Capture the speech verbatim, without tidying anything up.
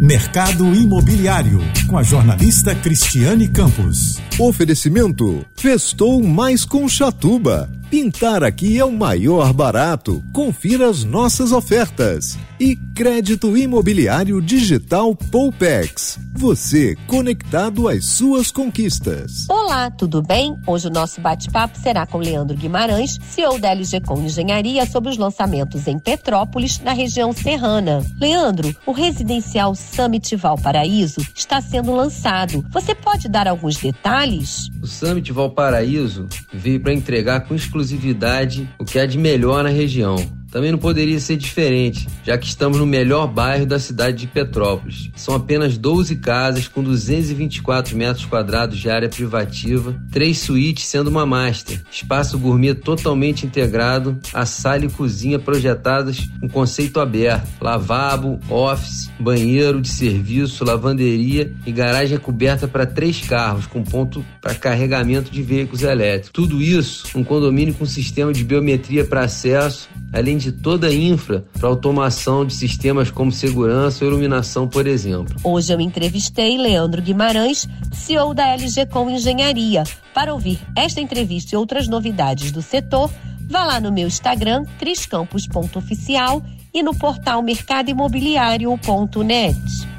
Mercado Imobiliário, com a jornalista Cristiane Campos. Oferecimento Festou mais com Chatuba. Pintar aqui é o maior barato. Confira as nossas ofertas. E Crédito Imobiliário Digital Poupex. Você conectado às suas conquistas. Olá, tudo bem? Hoje o nosso bate-papo será com Leandro Guimarães, C E O da L G Com Engenharia, sobre os lançamentos em Petrópolis, na região serrana. Leandro, o residencial Summit Valparaíso está sendo lançado. Você pode dar alguns detalhes? O Summit Valparaíso veio para entregar com exclusividade o que há de melhor na região. Também não poderia ser diferente, já que estamos no melhor bairro da cidade de Petrópolis. São apenas doze casas com duzentos e vinte e quatro metros quadrados de área privativa, três suítes sendo uma master, espaço gourmet totalmente integrado, a sala e cozinha projetadas com conceito aberto, lavabo, office, banheiro de serviço, lavanderia e garagem coberta para três carros com ponto para carregamento de veículos elétricos. Tudo isso um condomínio com sistema de biometria para acesso, além de toda a infra para automação de sistemas como segurança ou iluminação, por exemplo. Hoje eu entrevistei Leandro Guimarães, C E O da L G Com Engenharia. Para ouvir esta entrevista e outras novidades do setor, vá lá no meu Instagram, criscampos ponto oficial, e no portal mercado imobiliário ponto net.